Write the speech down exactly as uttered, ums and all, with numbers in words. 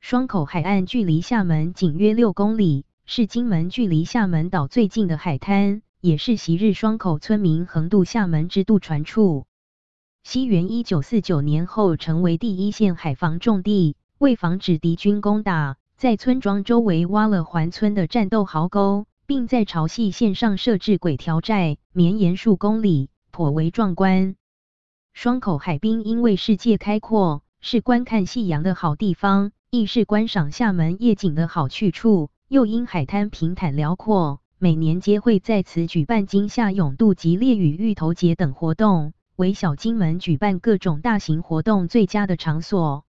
双口海岸距离厦门仅约六公里，是金门距离厦门岛最近的海滩，也是昔日双口村民横渡厦门之渡船处。西元一九四九年后成为第一线海防重地，为防止敌军攻打，在村庄周围挖了环村的战斗壕沟，并在潮汐线上设置鬼条寨，绵延数公里，颇为壮观。双口海滨因为世界开阔，是观看夕阳的好地方，亦是观赏厦门夜景的好去处，又因海滩平坦辽阔，每年皆会在此举办金夏泳渡及烈屿芋头节等活动，为小金门举办各种大型活动最佳的场所。